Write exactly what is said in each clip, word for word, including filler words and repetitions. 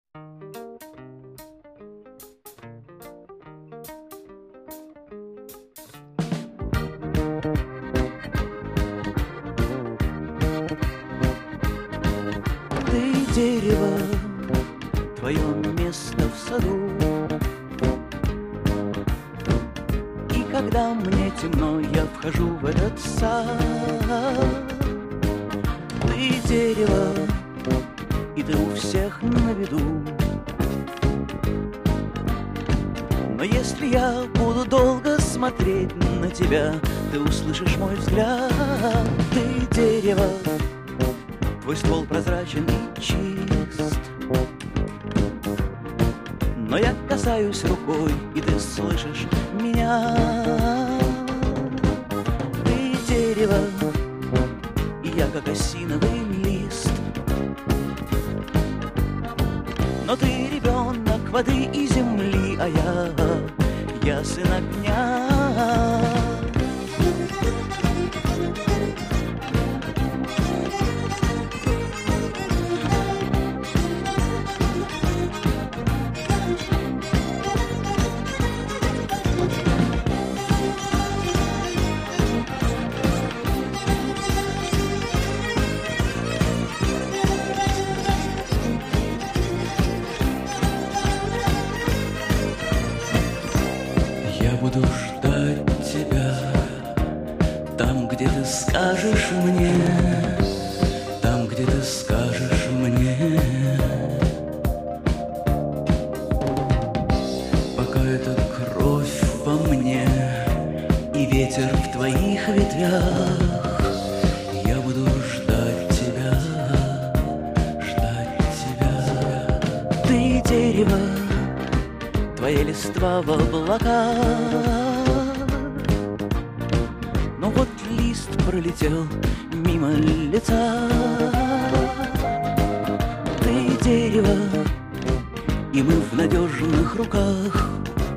Ты дерево, твое место в саду. И когда мне темно, я вхожу в этот сад. Ты дерево, и ты у всех на виду. Но если я буду долго смотреть на тебя, ты услышишь мой взгляд. Ты дерево, твой ствол прозрачен и чист. Но я касаюсь рукой, и ты слышишь меня. Ты дерево, и я как осиновый лист. Но ты ребенок воды и земли, а я, я сын огня. Буду ждать тебя там, где ты скажешь мне, там, где ты скажешь мне. Пока эта кровь во мне и ветер в твоих ветвях, я буду ждать тебя, ждать тебя. Ты дерево, твоя листва в облаках. Но вот лист пролетел мимо лица. Ты дерево, и мы в надежных руках.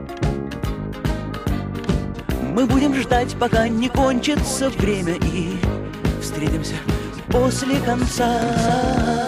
Мы будем ждать, пока не кончится время, и встретимся после конца.